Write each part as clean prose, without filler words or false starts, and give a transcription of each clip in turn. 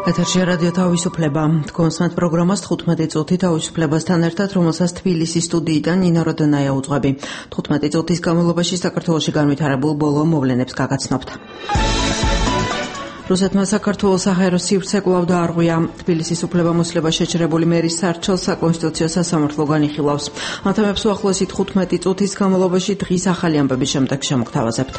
ეთერში რადიო თავისუფლება. კონსტანტ პროგრამას 15 წუთი თავისუფლებასთან ერთად, რომელსაც თბილისის სტუდიიდან ნინო როდონაია უძღვები. 15 წუთის განმავლობაში საქართველოში განვითარებულ ბოლო მოვლენებს გაგაცნობთ. რუსეთმა საქართველოს საჰაერო სივრცე კვლავ დაარღვია. თბილისის უფლებამოსილება შეჩერებული მერის სარჩელს საკონსტიტუციო სასამართლო განიხილავს. ამ თემებს უახლოესი 15 წუთის განმავლობაში დღის ახალი ამბების შემდეგ შემოგთავაზებთ.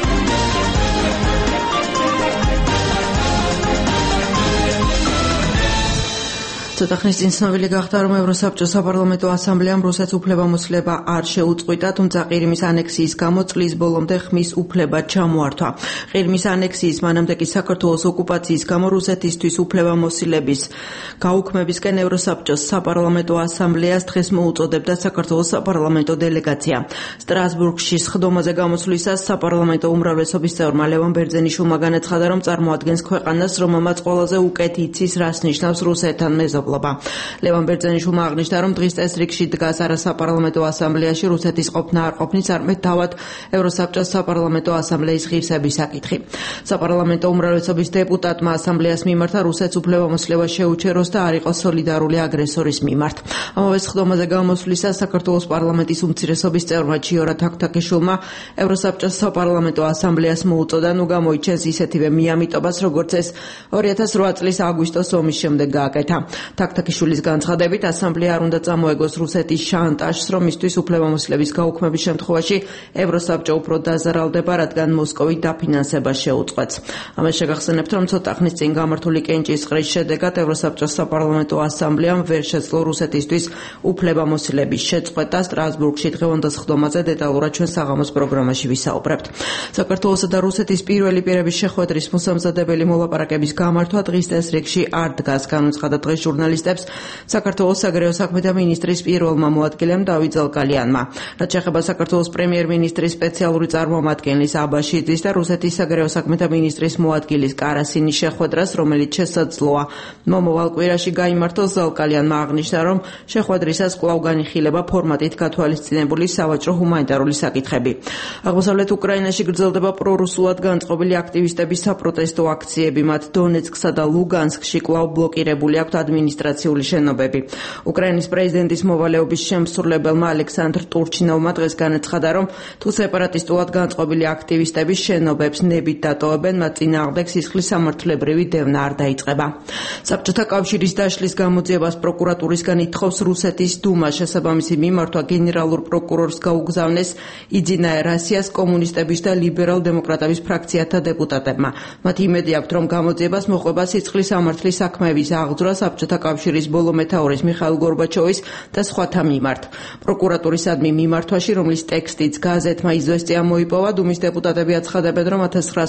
ცოტა ხნის წინ ცნობილი გახდა, რომ ევროსაბჭოს საპარლამენტო ასამბლეამ რუსეთს უფლებამოსილება არ შეუწყვიტა, თუმცა ყირიმის ანექსიის გამო წლის ბოლომდე ხმის უფლება ჩამოართვა. ყირიმის ანექსიის მანამდე კი საქართველოს ოკუპაციის გამო რუსეთისთვის უფლებამოსილების გაუქმებისკენ ევროსაბჭოს საპარლამენტო ასამბლეას დღეს მოუწოდებდა საქართველოს საპარლამენტო დელეგაცია. სტრასბურგში სხდომაზე გამოსვლისას საპარლამენტო უმრავლესობის წევრმა ლევან ბერძენიშვილმა განაცხადა, რომ წარმოადგენს ქვეყანას, რომელმაც ყველაზე უკეთ იცის, რას ნიშნავს რუსეთთან მეზობლობა. ლევან ბერძენიშვილმა აღნიშნა, რომ დღის წესრიგში დგას არა საპარლამენტო ასამბლეაში რუსეთის ყოფნა არ ყოფნის, არამედ თავად ევროსაბჭოს საპარლამენტო ასამბლეის ღირსების საკითხი. საპარლამენტო უმრავლესობის დეპუტატმა ასამბლეას მიმართა რუსეთს უფლებამოსილება შეუჩეროს და არ იყოს სოლიდარული აგრესორის მიმართ. ამავე სხდომაზე გამოსვლისას საქართველოს პარლამენტის უმცირესობის წევრმა ჩიორა თაქთაქიშვილმა ევროსაბჭოს საპარლამენტო ასამბლეას მოუწოდა, ნუ გამოიჩენს ისეთივე მიამიტობას, როგორც ეს 2008 წლის აგვისტოს ომის შემდეგ გააკეთა. თაქთაქიშვილის განცხადებით, ასამბლეა არ უნდა წამოეგოს რუსეთის შანტაჟს, რომ მისთვის უფლებამოსილების გაუქმების შემთხვევაში ევროსაბჭო უფრო დაზარალდება, რადგან მოსკოვი დაფინანსება შეუწყვეტს. ამას შეგახსენებთ, რომ ცოტა ხნის წინ გამართული კენჭისყრის შედეგად ევროსაბჭოს საპარლამენტო ასამბლეამ ვერ შეძლო რუსეთისთვის უფლებამოსილების შეწყვეტა. სტრასბურგში დღევანდელ სხდომაზე დეტალურად ჩვენ საღამოს პროგრამაში ვისაუბრებთ. საქართველოსა და რუსეთის პირველი პირების შეხვედრის მოსამზადებელი მოლაპარაკების გამართვა დღის წესრიგში არ დგას, განუცხადა დღეს ჟურნალისტებს საქართველოს საგარეო საქმეთა მინისტრის პირველმა მოადგილემ დავით ზალკალიანმა. რაც შეეხება საქართველოს პრემიერ-მინისტრის სპეციალური წარმომადგენლის აბაშიძის და რუსეთის საგარეო საქმეთა მინისტრის მოადგილის კარასინის შეხვედრას, რომელიც შესაძლოა მომავალ კვირაში გაიმართოს, ზალკალიანმა აღნიშნა, რომ შეხვედრისას კვლავ განიხილება ფორმატით გათვალისწინებული სავაჭრო ჰუმანიტარული საკითხები. აღმოსავლეთ უკრაინაში გრძელდება პრორუსულად განწყობილი აქტივისტების საპროტესტო აქციები, მათ დონეცკსა და ლუგანსკში კვლავ ბლოკირებული აქვთ ადმინისტრაციული შენობები. უკრაინის პრეზიდენტის მოვალეობის შემსრულებელმა ალექსანდრ ტურჩინოვმა დღეს განაცხადა, რომ თუ სეპარატისტულად განწყობილი აქტივისტების შენობებს ნებით დატოვებენ, მათ წინააღმდეგ სისხლის სამართლებრივი დევნა არ დაიწყება. საბჭოთა კავშირის დაშლის გამოძიებას პროკურატურისგან ითხოვს რუსეთის დუმა. შესაბამისი მიმართვა გენერალურ პროკურორს გაუგზავნეს იძინა ერასიას კომუნისტების და ლიბერალ-დემოკრატების ფრაქციათა დეპუტატებმა. მათ იმედი აქვთ, რომ გამოძიებას მოყვება სისხლის სამართლის საქმეების აღძვრა საბჭოთა კავშირის ბოლო მეთაურის მიხაილ გორბაჩოვის და სხვათა მიმართ. პროკურატურისადმი მიმართვაში, რომლის ტექსტიც გაზეთმა „იზვესტია“ მოიპოვა, დუმის დეპუტატები აცხადებენ, რომ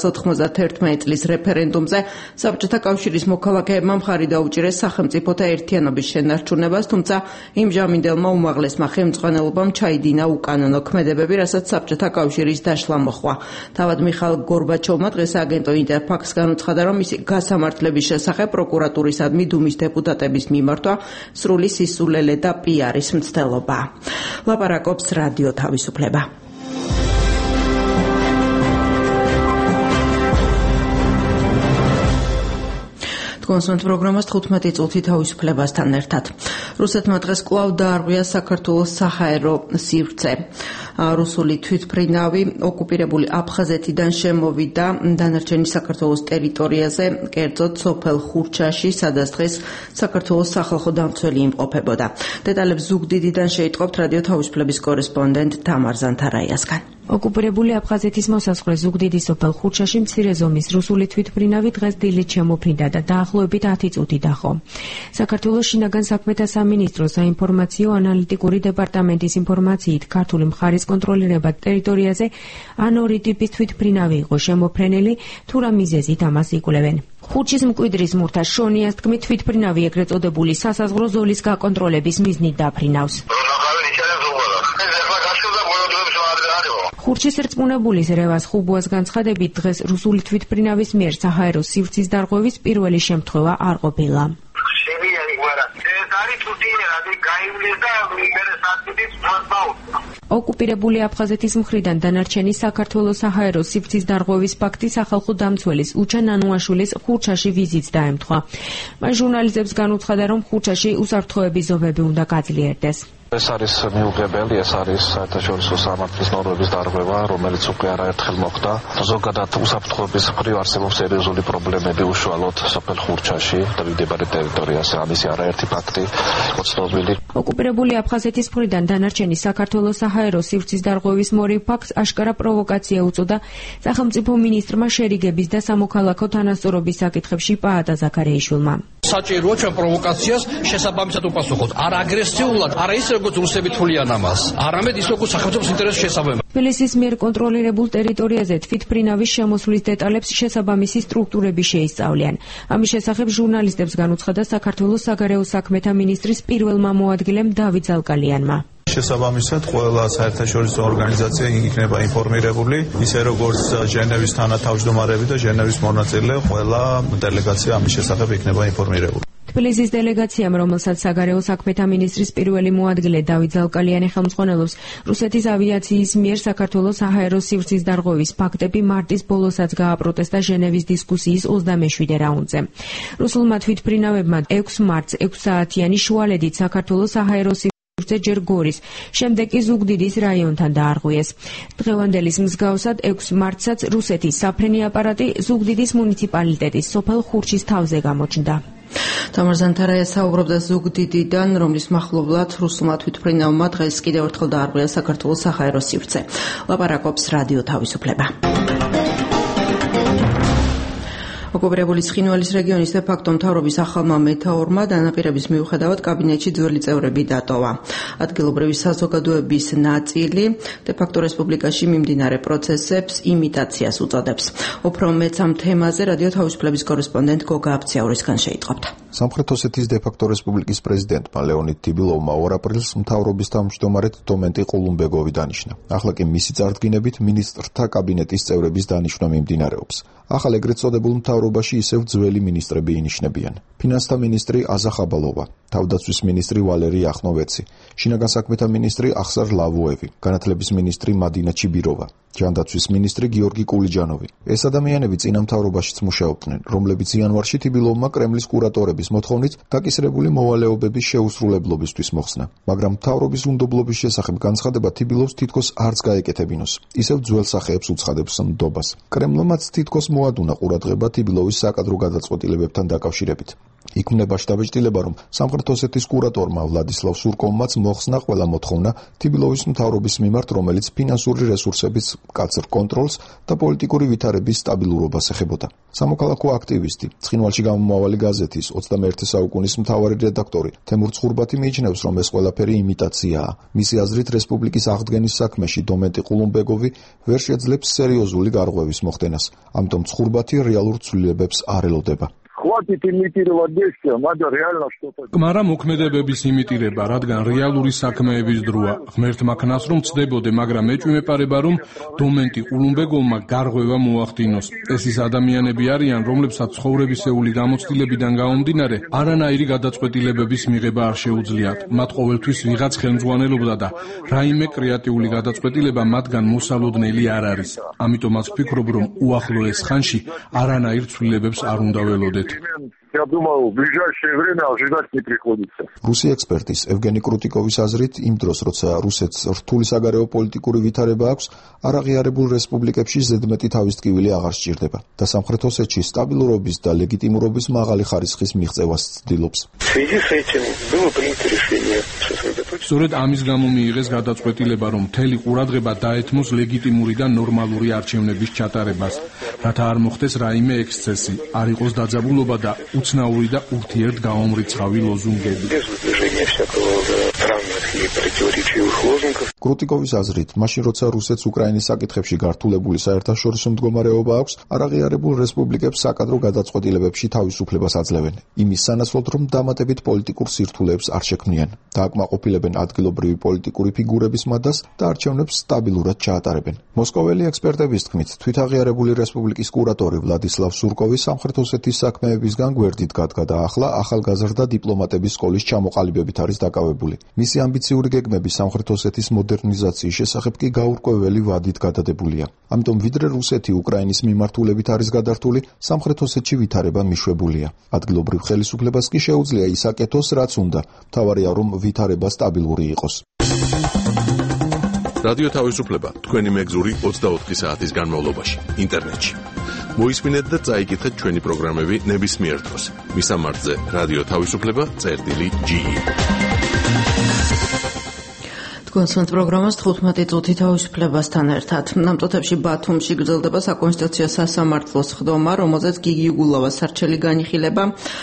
1991 წლის რეფერენდუმზე საბჭოთა კავშირის მოქალაქეებმა მხარი დაუჭირეს სახელმწიფოთა ერთიანობის შენარჩუნებას, თუმცა იმჟამინდელმა უმაღლესმა ხელმძღვანელობამ ჩაიდინა უკანონო ქმედებები, რასაც საბჭოთა კავშირის დაშლა მოჰყვა. თავად მიხაილ გორბაჩოვმა დღეს აგენტო ინტერფაქს განუცხადა, რომ მისი გასამართლების შესახებ პროკურატურისადმი დუმის დეპუტატების მიმართვა სრული სისულელე და პიარის მცდელობა. ლაპარაკობს რადიო თავისუფლება. კონსტანტ პროგრამას 15 წუთი თავისუფლებასთან ერთად. რუსეთმა დღეს კვლავ დაარღვია საქართველოს საჰაერო სივრცე. რუსული თვითმფრინავი ოკუპირებული აფხაზეთიდან შემოვიდა დანარჩენი საქართველოს ტერიტორიაზე, კერძოდ სოფელ ხურჩაში, სადაც დღეს საქართველოს სახალხო დამცველი იმყოფებოდა. დეტალებს ზუგდიდიდან შეიტყობთ რადიო თავისუფლების კორესპონდენტ თამარ ზანთარაიასგან. ოკუპირებული აფხაზეთის მოსასხვრე ზუგდიდის სოფელ ხურჩაში მცირე ზომის რუსული თვითმფრინავი დღეს დილით შემოფრინდა და დაახლოებით 10 წუთი დახო. საქართველოს შინაგან საქმეთა სამინისტროს საინფორმაციო ანალიტიკური დეპარტამენტის ინფორმაციით, ქართული მხარის კონტროლირებად ტერიტორიაზე ან ორი ტიპის თვითმფრინავი იყო შემოფრენილი, თუ რა მიზეზით ამას იკვლევენ. ხურჩის მკვიდრის მურთა შონიას თქმით, თვითმფრინავი ეგრეთ წოდებული სასაზღვრო ზოლის გაკონტროლების მიზნით დაფრინავს. ხურჩის რწმუნებულის რევას ხუბუას განცხადებით, დღეს რუსული თვითმფრინავის მიერ საჰაერო სივრცის დარღვევის პირველი შემთხვევა არ ყოფილა. ოკუპირებული აფხაზეთის მხრიდან დანარჩენი საქართველოს საჰაერო სივრცის დარღვევის ფაქტი სახალხო დამცველის უჩა ნანუაშვილის ხურჩაში ვიზიტს დაემთხვა. მან ჟურნალისტებს განუცხადა, რომ ხურჩაში უსაფრთხოების ზომები უნდა გაძლიერდეს. ეს არის მიუღებელი, ეს არის საერთაშორისო სამართლის ნორმების დარღვევა, რომელიც უკვე არაერთხელ მოხდა. ზოგადად უსაფრთხოების მხრივ არსებობს სერიოზული პრობლემები უშუალოდ სოფელ ხურჩაში, მიმდებარე ტერიტორიაზე. ამისი არაერთი ფაქტი ცნობილი. ოკუპირებული აფხაზეთის მხრიდან დანარჩენი საქართველოს საჰაერო სივრცის დარღვევის მორიგ ფაქტს აშკარა პროვოკაცია უწოდა სახელმწიფო მინისტრმა შერიგების და სამოქალაქო თანასწორობის საკითხებში პაატა ზაქარეიშვილმა. საჭიროა ჩვენ პროვოკაციას შესაბამისად უპასუხოთ. არა აგრესიულად, არა ის როგორც რუსები თვლიან ამას. არამედ ის როგორც სახელმწიფოს ინტერესს შესაბამება. თბილისის მიერ კონტროლირებულ ტერიტორიაზე თვითმფრინავის შემოსვლის დეტალებს შესაბამისი სტრუქტურები შეისწავლიან. ამის შესახებ ჟურნალისტებს განუცხადა საქართველოს საგარეო საქმეთა მინისტრის პირველმა მოადგილემ დავით ზალკალიანმა. შესაბამისად ყველა საერთაშორისო ორგანიზაცია იქნება ინფორმირებული, ისე როგორც ჟენევის თანათავმჯდომარები და ჟენევის მონაწილე, ყველა დელეგაცია ამის შესახებ იქნება ინფორმირებული. თბილისის დელეგაციამ, რომელსაც საგარეო საქმეთა მინისტრის პირველი მოადგილე დავით ზალკალიანი ხელმძღვანელობს, რუსეთის ავიაციის მიერ საქართველოს საჰაერო სივრცის დარღვევის ფაქტები მარტის ბოლოსაც გააპროტესტა ჟენევის დისკუსიის 27 რაუნდზე. რუსულმა თვითმფრინავებმა 6 მარტს 6 საათიანი შუალედით საქართველოს საჰაერო ჯერ გორის, შემდეგ კი ზუგდიდის რაიონთან დაარღვიეს. დღევანდელის მსგავსად 6 მარტსაც რუსეთის საფრენი აპარატი ზუგდიდის მუნიციპალიტეტის სოფელ ხურჩის თავზე გამოჩნდა. თამარ ზანთარაია საუბრობდა ზუგდიდიდან, რომლის მახლობლად რუსულმა თვითმფრინავმა დღეს კიდევ ერთხელ დაარღვია საქართველოს საჰაერო სივრცე. ლაპარაკობს რადიო თავისუფლება. ოკუპირებული ცხინვალის რეგიონის დე-ფაქტო მთავრობის ახალმა მეთაურმა დანაპირების მიუხედავად კაბინეტში ძველი წევრები დატოვა. ადგილობრივი საზოგადოების ნაწილი დე-ფაქტო რესპუბლიკაში მიმდინარე პროცესებს იმიტაციას უწოდებს. უფრო მეც ამ თემაზე რადიო თავისუფლების კორესპონდენტ გოგა აბციაურისგან შეიტყობთ. სამხრეთ ოსეთის დე-ფაქტო რესპუბლიკის პრეზიდენტმა ლეონიდ ტიბილოვმა 2 აპრილს მთავრობის თავმჯდომარედ დომენტი ყულუმბეგოვი დანიშნა. ახლა კი მისი წარდგინებით მინისტრთა კაბინეტის წევრების დანიშვნა მიმდინარეობს. ახალ ეგრეთ წოდებულ მთავრობაში ისევ ძველი მინისტრები ინიშნებიან. ფინანსთა მინისტრი აზა ხაბალოვა, თავდაცვის მინისტრი ვალერი ახნოვეცი, შინაგან საქმეთა მინისტრი ახსარ ლავოევი, განათლების მინისტრი მადინა ჩიბიროვა, ჯანდაცვის მინისტრი გიორგი კულიჯანოვი. ეს ადამიანები წინა მთავრობაშიც მუშაობდნენ, რომლებიც იანვარში ტიბილოვმა კრემლის კურატორების მოთხოვნით დაკისრებული მოვალეობების შეუსრულებლობისთვის მოხსნა. მაგრამ მთავრობის უნდობლობის შესახებ განცხადება ტიბილოვს თითქოს არც გაეკეთებინოს. ისევ ძველ სახეებს უცხადებს ნდობას. კრემლმაც თითქოს მოადუნა ყურადღება ტიბილოვის საკადრო გადაწყვეტილებებთან დაკავშირებით. იქმნება შტაბ-ჭრილება, რომ სამხრეთ ოსეთის კურატორმა ვლადისლავ სურკოვმაც მოხსნა ყველა მოთხოვნა ტიბილოვის მთავრობის მიმართ, რომელიც ფინანსური რესურსების მკაცრ კონტროლს და პოლიტიკური ვითარების სტაბილურობას ეხებოდა. სამოქალაქო აქტივისტი, ცხინვალში გამომავალი გაზეთის 21 საუკუნის მთავარი რედაქტორი თემურ ცხურბათი მიიჩნევს, რომ ეს ყველაფერი იმიტაციაა. მისი აზრით, რესპუბლიკის აღდგენის საქმეში დომენტი ყულუმბეგოვი ვერ შეძლებს სერიოზული გარღვევის მოხდენას, ამიტომ ცხურბათი რეალურ ცვლილებებს არ ელოდება. Хватит имитировать действия, надо реально что-то. მაგრამ მოქმედებების იმიტირება, რადგან რეალური საქმეების დროა. ღმერთმა ქნას რომ ცდებოდე, მაგრამ ეჭვი მეპარება, რომ დომენტი ყულუმბეგოვმა გარღვევა მოახდინოს. ეს ის ადამიანები არიან, რომლებსაც ცხოვრებისეული გამოცდილებიდან გამომდინარე, არანაირი გადაწყვეტილებების მიღება არ შეუძლიათ. მათ ყოველთვის ვიღაც ხელმძღვანელობდა და რაიმე კრეატიული გადაწყვეტილება მათგან მოსალოდნელი არ არის. ამიტომაც ვფიქრობ, რომ უახლოეს ხანში არანაირ ცვლილებებს არ უნდა ველოდეთ. Я думаю, в ближайшее время ожидать не приходится. რუსი ექსპერტის ევგენი კრუტიკოვის აზრით, იმ დროს, როცა რუსეთს რთული საგარეო პოლიტიკური ვითარება აქვს, არაღიარებულ რესპუბლიკებში ზედმეტი თავისტკივილი აღარ სჭირდება და სამხრეთ ოსეთში სტაბილურობის და ლეგიტიმურობის მაღალი ხარისხის მიღწევას ცდილობს. სწორედ ამის გამო მიიღეს გადაწყვეტილება, რომ მთელი ყურადღება დაეთმოს ლეგიტიმური და ნორმალური არჩევნების ჩატარებას, რათა არ მოხდეს რაიმე ექსცესი, არ იყოს დაძაბულობა და უცნაური და ურთიერთგამომრიცხავი ლოზუნგები. კრუტიკოვის აზრით, მაშინ როცა რუსეთს უკრაინის საკითხებში გართულებული საერთაშორისო მდგომარეობა აქვს, არაღიარებულ რესპუბლიკებს საკადრო გადაწყვეტილებებში თავისუფლებას აძლევენ. იმის სანაცვლოდ, რომ დამატებით პოლიტიკურ სირთულეებს არ შექმნიან. დააკმაყოფილებენ ადგილობრივი პოლიტიკური ფიგურების მადას და არჩევნებს სტაბილურად ჩაატარებენ. მოსკოველი ექსპერტების თქმით, თვითაღიარებული რესპუბლიკის კურატორი ვლადისლავ სურკოვი სამხრეთ ოსეთის საქმეებისგან გვერდით გადგა და ახლა ახალგაზრდა დიპლომატების სკოლის ჩამოყალიბებით არის დაკავებული. მისი ამბიციური გეგმები სამხრეთ ოსეთის მოდერნიზაციის შესახებ კი გაურკვეველი ვადით გადადებულია. ამიტომ ვიდრე რუსეთი უკრაინის მიმართულებით არის გადართული, სამხრეთ ოსეთში ვითარება მიშვებულია. ადგილობრივ ხელისუფლებას კი შეუძლია ის აკეთოს, რაც უნდა. მთავარია, რომ ვითარება სტაბილური იყოს. რადიო თავისუფლება თქვენი მეგზური 24 საათის განმავლობაში ინტერნეტში. მოისმინეთ და წაიკითხეთ ჩვენი პროგრამები ნებისმიერ დროს. მისამართზე რადიო თავისუფლება.ge. თქვენს პროგრამას 15 წუთი თავისუფლებასთან ერთად. ამ წუთებში ბათუმში გრძელდება საკონსტიტუციო სასამართლოს ხდომა, რომელზეც გიგი უგულავას სარჩელი განიხილება.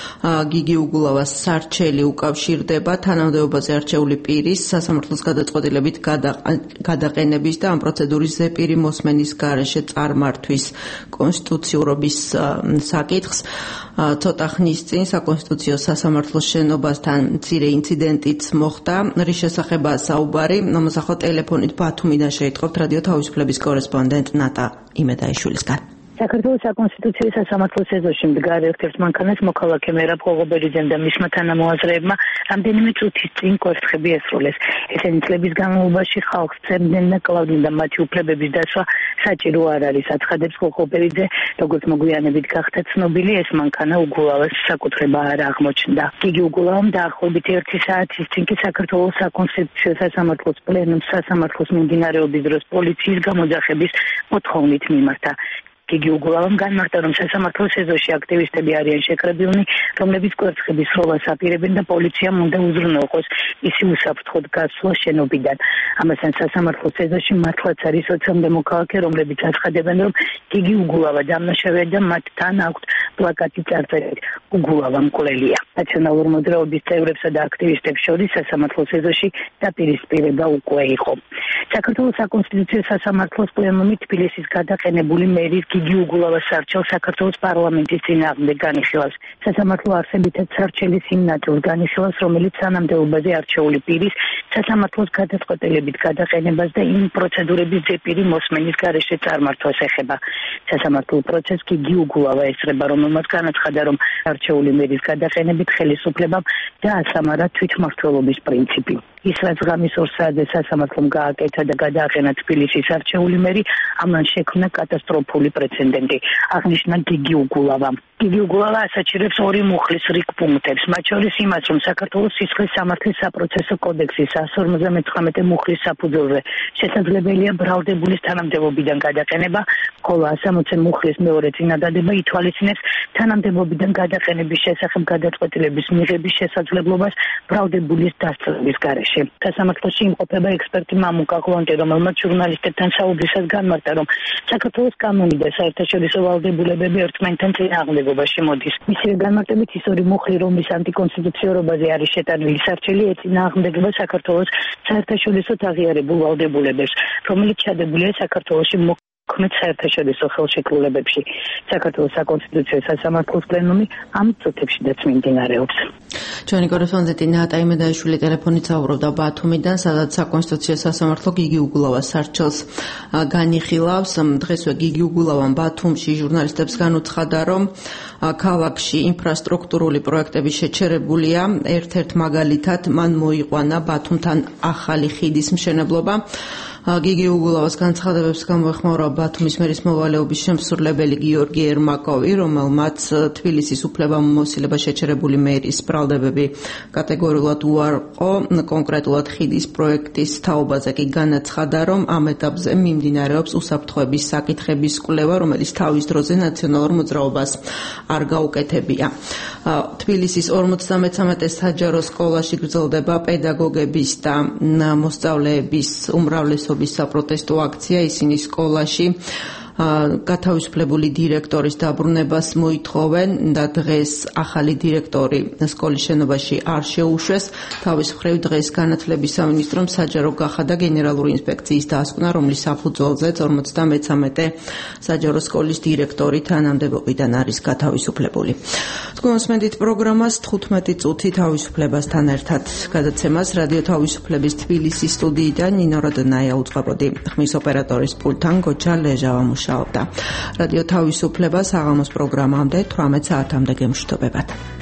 გიგი უგულავას სარჩელი უკავშირდება თანამდებობაზე არჩეული პირის სასამართლოს გადაწყვეტილებით გადაყენების და ამ პროცედურის ზეპირი მოსმენის გარეშე წარმართვის კონსტიტუციურობის საკითხს. ცოტა ხნის წინ საკონსტიტუციო სასამართლოს შენობასთან მცირე ინციდენტიც მოხდა, რის შესახებაა საუბარი. Namazakho ტელეფონით ბათუმიდან შეიტყობთ რადიო თავისუფლების კორესპონდენტ ნატა იმედაიშვილისგან. საქართველოს საკონსტიტუციო სასამართლოს ეზოში მდგარ ერთ-ერთ მანქანას მოქალაქე მერაბ ღოღობერიძემ და მისმა თანამოაზრეებმა რამდენიმე წუთის წინ კორცხები ესრულეს. ესენი წლების განმავლობაში ხალხს წერდნენ და კლავდნენ და მათი უფლებების დაცვა საჭირო არ არის. აცხადებს ღოღობერიძე, როგორც მოგვიანებით გახდა ცნობილი, ეს მანქანა უგულავას საკუთრება არ აღმოჩნდა. გიგი უგულავამ დაახლოებით 1 საათის წინ კი საქართველოს საკონსტიტუციო სასამართლოს პლენუმს სასამართლოს მიმდინარეობის დროს პოლიციის გამოძახების მოთხოვნით მიმართა. გიგი უგულავამ განმარტა, რომ სასამართლოს ეზოში აქტივისტები არიან შეკრებილნი, რომლებიც კვერცხების სროლას აპირებენ და პოლიციამ უნდა უზრუნველყოს ისი უსაფრთხოდ გასვლა შენობიდან. ამასთან სასამართლოს ეზოში მართლაც არის 20-მდე მოქალაქე, რომლებიც აცხადებენ, რომ გიგი უგულავა დამნაშავეა და მათთან აქვთ პლაკატი წარწერით უგულავა მკვლელია. ნაციონალურ მოძრაობის წევრებსა და აქტივისტებს შორის სასამართლოს ეზოში დაპირისპირება უკვე იყო. საქართველოს საკონსტიტუციო სასამართლოს პლენუმი თბილისის გადაყენებული მერის გიგი უგულავას სარჩელს საქართველოს პარლამენტის წინააღმდეგ განიხილავს. სასამართლო არსებითად სარჩელის იმ ნაწილს განიხილავს, რომელიც თანამდებობაზე არჩეული პირის სასამართლოს გადაწყვეტილებით გადაყენებას და იმ პროცედურების ზეპირი მოსმენის გარეშე წარმართვას ეხება. სასამართლო პროცესს გიგი უგულავა ესწრება, რომელმაც განაცხადა, რომ არჩეული მერის გადაყენებით ხელისუფლებამ დაასამარა თვითმმართველობის პრინციპი. ის რაც ღამის 2 საათზე სასამართლომ გააკეთა და გადააყენა თბილისის არჩეული მერი, ამან შექმნა კატასტროფული პრეცედენტი. აღნიშნა გიგი უგულავა. გიგი უგულავა ასაჩირებს 2 მუხლის რიგ პუნქტებს, მათ შორის იმას, რომ საქართველოს სისხლის სამართლის საპროცესო კოდექსის 159 მუხლის საფუძველზე შესაძლებელია ბრალდებულის თანამდებობიდან გადაყენება, ხოლო 160 მუხლის მეორე წინადადება ითვალისწინებს თანამდებობიდან გადაყენების შესახებ გადაწყვეტილების მიღების შესაძლებლობას ბრალდებულის დასწრების გარეშე. სასამართლოში იმყოფება ექსპერტი მამუკა ღლონტი, რომელმაც ჟურნალისტებთან საუბრისას განმარტა, რომ საქართველოს კანონი და საერთაშორისო ვალდებულებები ერთმანეთთან წინააღმდეგობაში მოდის. მისივე განმარტებით ის 2 მუხლი, რომლის ანტიკონსტიტუციურობაზე არის შეტანილი სარჩელი, ეწინააღმდეგება საქართველოს საერთაშორისო აღიარებულ ვალდებულებებს, რომელიც ჩადებულია საქართველოში მოქმედ საერთაშორისო ხელშეკრულებებში. საქართველოს საკონსტიტუციო სასამართლოს პლენუმი ამ წუთებშიდაც მიმდინარეობს. ჩვენი კორესპონდენტი ნატა იმედაიშვილი ტელეფონით საუბრობდა ბათუმიდან, სადაც საკონსტიტუციო სასამართლო გიგი უგულავას სარჩელს განიხილავს. დღესვე გიგი უგულავამ ბათუმში ჟურნალისტებს განუცხადა, რომ ქალაქში ინფრასტრუქტურული პროექტები შეჩერებულია. ერთ-ერთ მაგალითად მან მოიყვანა ბათუმთან ახალი ხიდის მშენებლობა. გიგი უგულავას განცხადებებს გამოეხმაურა ბათუმის მერის მოვალეობის შემსრულებელი გიორგი ერმაკოვი, რომელმაც თბილისის უფლებამოსილება შეჩერებული მერის ბრალდებები კატეგორიულად უარყო. კონკრეტულად ხიდის პროექტის თაობაზე კი განაცხადა, რომ ამ ეტაპზე მიმდინარეობს უსაფრთხოების საკითხების კვლევა, რომელიც თავის დროზე ნაციონალურ მოძრაობას არ გაუკეთებია. თბილისის 53 საჯარო სკოლაში გრძელდება პედაგოგების და მოსწავლეების უმრავლესობის საპროტესტო აქცია. ისინი სკოლაში გათავისუფლებული დირექტორის დაბრუნებას მოითხოვენ და დღეს ახალი დირექტორი სკოლის შენობაში არ შეუშვეს. თავის მხრივ დღეს განათლების სამინისტრომ საჯარო გახადა გენერალური ინსპექციის დასკვნა, რომლის საფუძველზე 53 საჯარო სკოლის დირექტორი თანამდებობიდან არის გათავისუფლებული. თქვენ მოსმენთ პროგრამას 15 წუთი თავისუფლებასთან ერთად. გადაცემას რადიო თავისუფლების თბილისის სტუდიიდან ნინო როდნაია უწყებოდი. ხმის ოპერატორის პულტთან გოჩა ლეჟავა მუშაობდა. რადიო თავისუფლება საღამოს პროგრამამდე 18 საათამდე გემშვიდობებად.